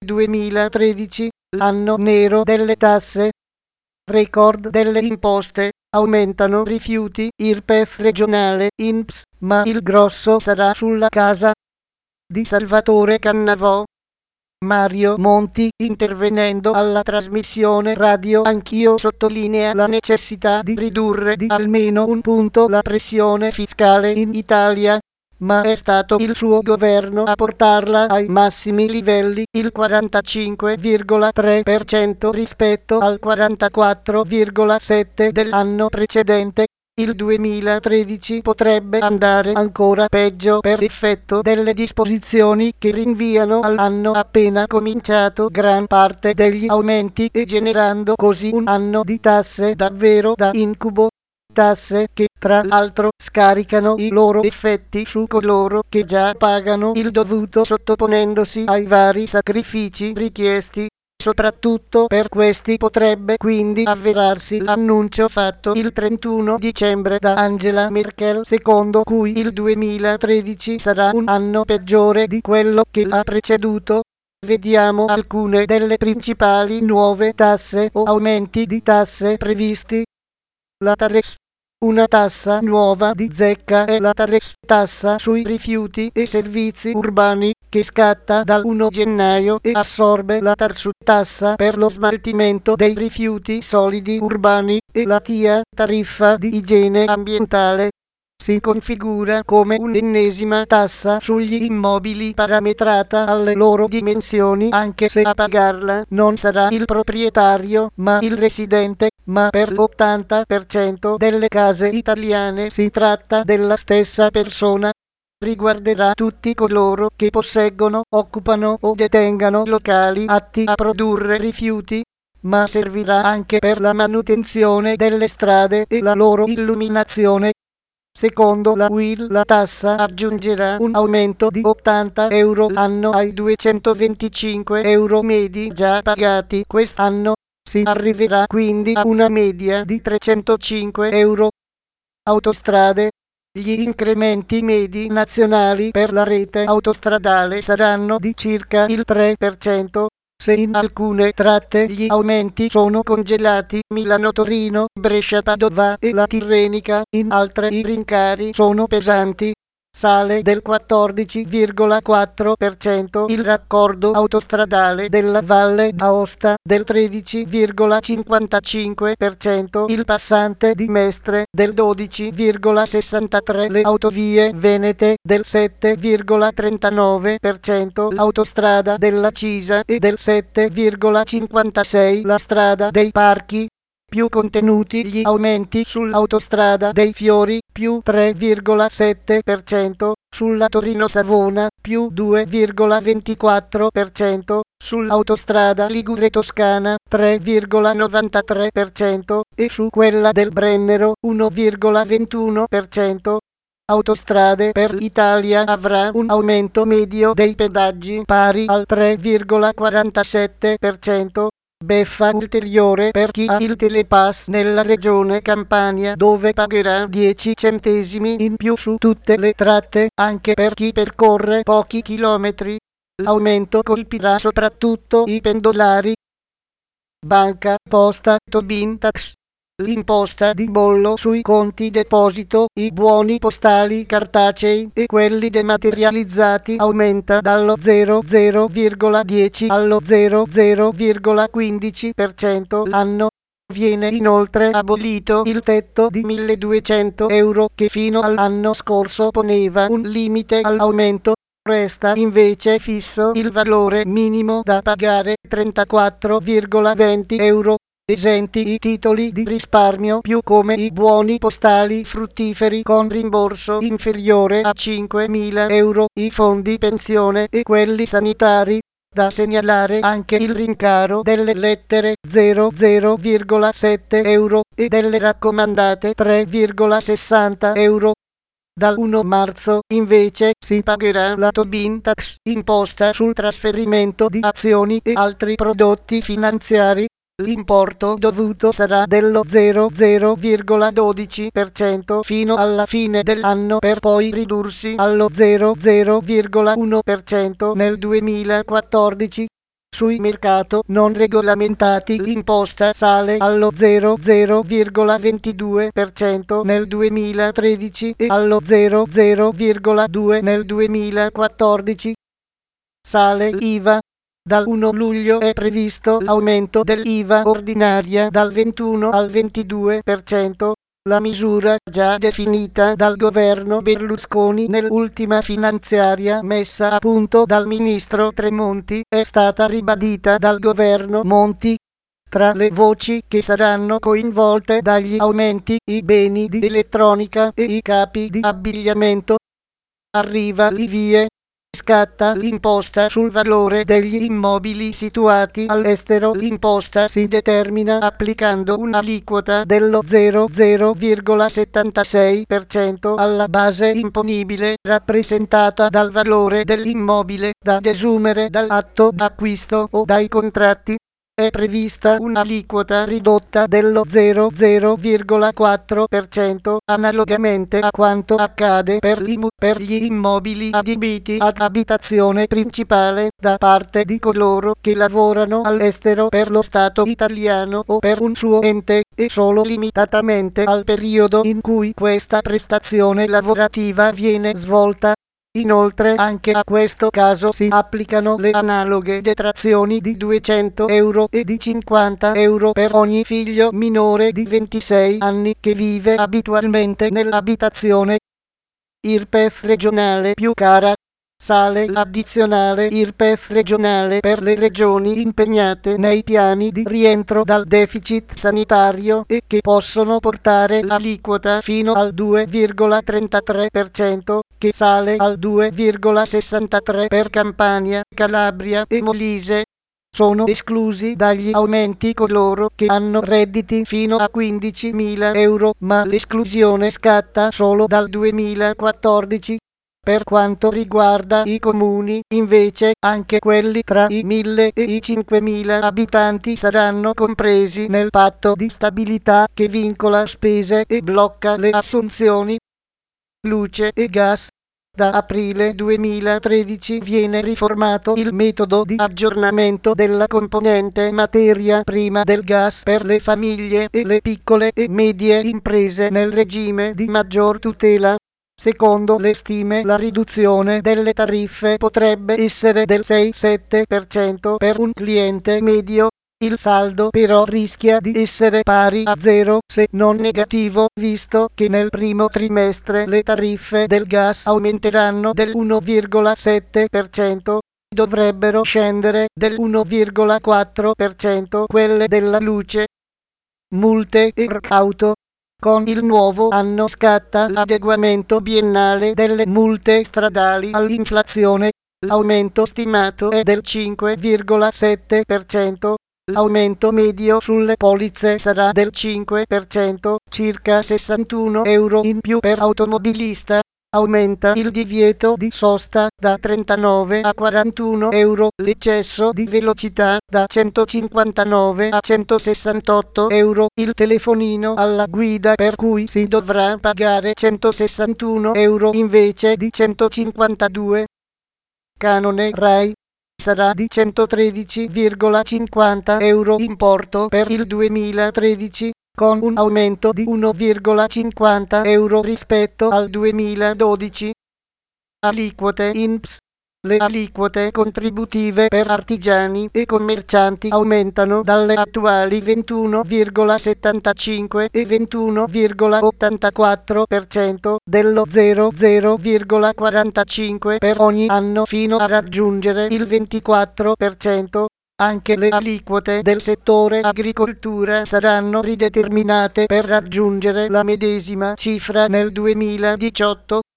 2013, l'anno nero delle tasse. Record delle imposte, aumentano rifiuti, IRPEF regionale, INPS, ma il grosso sarà sulla casa. Di Salvatore Cannavò. Mario Monti, intervenendo alla trasmissione radio Anch'io, sottolinea la necessità di ridurre di almeno un punto la pressione fiscale in Italia, ma è stato il suo governo a portarla ai massimi livelli, il 45,3% rispetto al 44,7% dell'anno precedente. Il 2013 potrebbe andare ancora peggio per effetto delle disposizioni che rinviano all'anno appena cominciato gran parte degli aumenti e generando così un anno di tasse davvero da incubo. Tasse che, tra l'altro, scaricano i loro effetti su coloro che già pagano il dovuto sottoponendosi ai vari sacrifici richiesti. Soprattutto per questi potrebbe quindi avverarsi l'annuncio fatto il 31 dicembre da Angela Merkel, secondo cui il 2013 sarà un anno peggiore di quello che l'ha preceduto. Vediamo alcune delle principali nuove tasse o aumenti di tasse previsti. La TARES. Una tassa nuova di zecca è la TARES, tassa sui rifiuti e servizi urbani, che scatta dal 1 gennaio e assorbe la TARSU, tassa per lo smaltimento dei rifiuti solidi urbani, e la TIA, tariffa di igiene ambientale. Si configura come un'ennesima tassa sugli immobili parametrata alle loro dimensioni, anche se a pagarla non sarà il proprietario ma il residente, ma per l'80% delle case italiane si tratta della stessa persona. Riguarderà tutti coloro che posseggono, occupano o detengano locali atti a produrre rifiuti, ma servirà anche per la manutenzione delle strade e la loro illuminazione. Secondo la UIL la tassa aggiungerà un aumento di 80 euro l'anno ai 225 euro medi già pagati quest'anno. Si arriverà quindi a una media di 305 euro. Autostrade. Gli incrementi medi nazionali per la rete autostradale saranno di circa il 3%. Se in alcune tratte gli aumenti sono congelati, Milano-Torino, Brescia-Padova e la Tirrenica, in altre i rincari sono pesanti. Sale del 14,4%, il raccordo autostradale della Valle d'Aosta del 13,55%, il passante di Mestre del 12,63%, le autovie venete del 7,39%, l'autostrada della Cisa e del 7,56%, la strada dei Parchi. Più contenuti gli aumenti sull'autostrada dei Fiori, più 3,7%, sulla Torino-Savona, più 2,24%, sull'autostrada Ligure-Toscana, 3,93%, e su quella del Brennero, 1,21%. Autostrade per l'Italia avrà un aumento medio dei pedaggi pari al 3,47%. Beffa ulteriore per chi ha il Telepass nella regione Campania, dove pagherà 10 centesimi in più su tutte le tratte, anche per chi percorre pochi chilometri. L'aumento colpirà soprattutto i pendolari. Banca, posta, Tobin tax. L'imposta di bollo sui conti deposito, i buoni postali cartacei e quelli dematerializzati aumenta dallo 0,10 allo 0,15% l'anno. Viene inoltre abolito il tetto di 1.200 euro che fino all'anno scorso poneva un limite all'aumento. Resta invece fisso il valore minimo da pagare, 34,20 euro. Esenti i titoli di risparmio più come i buoni postali fruttiferi con rimborso inferiore a 5.000 euro, i fondi pensione e quelli sanitari. Da segnalare anche il rincaro delle lettere 0,7 euro e delle raccomandate 3,60 euro. Dal 1 marzo, invece, si pagherà la Tobin tax, imposta sul trasferimento di azioni e altri prodotti finanziari. L'importo dovuto sarà dello 0,12% fino alla fine dell'anno, per poi ridursi allo 0,1% nel 2014. Sui mercato non regolamentati l'imposta sale allo 00,22% nel 2013 e allo 00,2% nel 2014. Sale l'IVA. Dal 1 luglio è previsto l'aumento dell'IVA ordinaria dal 21 al 22%. La misura, già definita dal governo Berlusconi nell'ultima finanziaria messa a punto dal ministro Tremonti, è stata ribadita dal governo Monti. Tra le voci che saranno coinvolte dagli aumenti, i beni di elettronica e i capi di abbigliamento. Arriva l'IVIE. Scatta l'imposta sul valore degli immobili situati all'estero. L'imposta si determina applicando un'aliquota dello 00,76% alla base imponibile, rappresentata dal valore dell'immobile da desumere dall'atto d'acquisto o dai contratti. È prevista un'aliquota ridotta dello 0,4%, analogamente a quanto accade per gli immobili adibiti ad abitazione principale da parte di coloro che lavorano all'estero per lo Stato italiano o per un suo ente, e solo limitatamente al periodo in cui questa prestazione lavorativa viene svolta. Inoltre anche a questo caso si applicano le analoghe detrazioni di 200 euro e di 50 euro per ogni figlio minore di 26 anni che vive abitualmente nell'abitazione. IRPEF regionale più cara. Sale l'addizionale IRPEF regionale per le regioni impegnate nei piani di rientro dal deficit sanitario e che possono portare l'aliquota fino al 2,33%, che sale al 2,63% per Campania, Calabria e Molise. Sono esclusi dagli aumenti coloro che hanno redditi fino a 15.000 euro, ma l'esclusione scatta solo dal 2014. Per quanto riguarda i comuni, invece, anche quelli tra i 1.000 e i 5.000 abitanti saranno compresi nel patto di stabilità che vincola spese e blocca le assunzioni. Luce e gas. Da aprile 2013 viene riformato il metodo di aggiornamento della componente materia prima del gas per le famiglie e le piccole e medie imprese nel regime di maggior tutela. Secondo le stime, la riduzione delle tariffe potrebbe essere del 6-7% per un cliente medio. Il saldo però rischia di essere pari a zero, se non negativo, visto che nel primo trimestre le tariffe del gas aumenteranno del 1,7%, dovrebbero scendere del 1,4% quelle della luce. Multe e rcauto. Con il nuovo anno scatta l'adeguamento biennale delle multe stradali all'inflazione. L'aumento stimato è del 5,7%. L'aumento medio sulle polizze sarà del 5%, circa 61 euro in più per automobilista. Aumenta il divieto di sosta da 39 a 41 euro, l'eccesso di velocità da 159 a 168 euro, il telefonino alla guida per cui si dovrà pagare 161 euro invece di 152. Canone RAI sarà di 113,50 euro importo per il 2013, con un aumento di 1,50 euro rispetto al 2012. Aliquote INPS. Le aliquote contributive per artigiani e commercianti aumentano dalle attuali 21,75 e 21,84% dello 0,45 per ogni anno fino a raggiungere il 24%. Anche le aliquote del settore agricoltura saranno rideterminate per raggiungere la medesima cifra nel 2018.